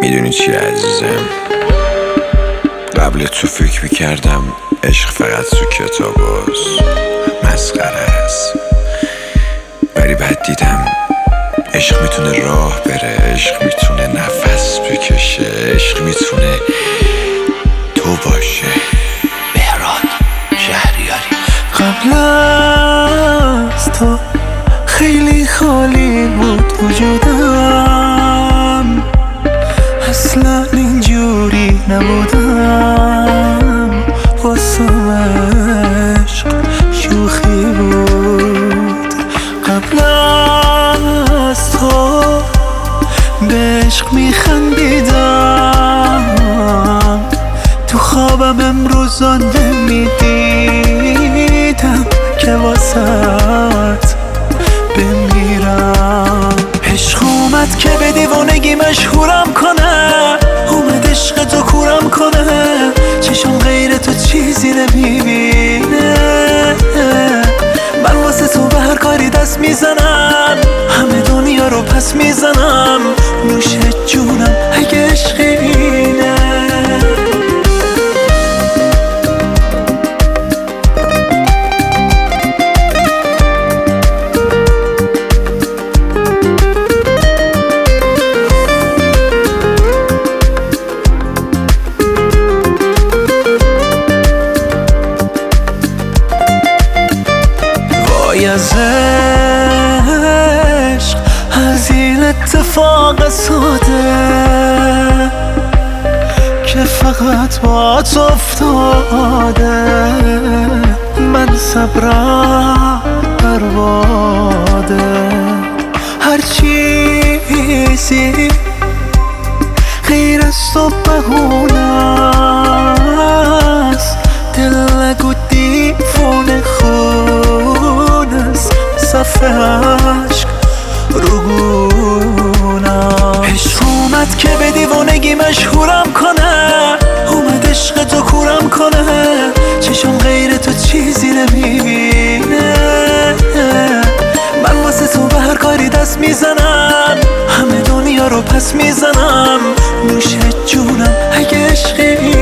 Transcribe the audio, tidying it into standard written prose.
میدونی چی عزیزم، قبل تو فکر میکردم عشق فقط تو کتاب مسخره است، ولی بعد دیدم عشق میتونه راه بره، عشق میتونه نفس بکشه، عشق میتونه تو باشه. مهران شهریاری. قبل از تو خیلی خالی بود وجودم، اصلا اینجوری نبودم، واسم عشق شوخی بود. قبل از تو به عشق میخندیدم، تو خوابم امروزا نمیدیدم که واسط بمیرم. عشق اومد که به دیوانگی مشهورم کنه، اومد عشق تو کورم کنه، چشم غیر تو چیزی نمیبینه. من واسه تو به هر کاری دست میزنم، همه دنیا رو پس میزنم، نوش جونم اگه عشق اینه. از عشق، از این اتفاق ساده که فقط با تو افتاده، من صبرم برباده. هر چیزی غیر از تو بهونه است، دل نگو دیوونه خونه است، صف عشق رو گونم. عشق اومد که به دیوانگی مشهورم کنه، اومد عشق تو کورم کنه، چشم غیر تو چیزی نمیبینه. من واسه تو به هر کاری دست میزنم، همه دنیا رو پس میزنم، نوش جونم اگه عشقی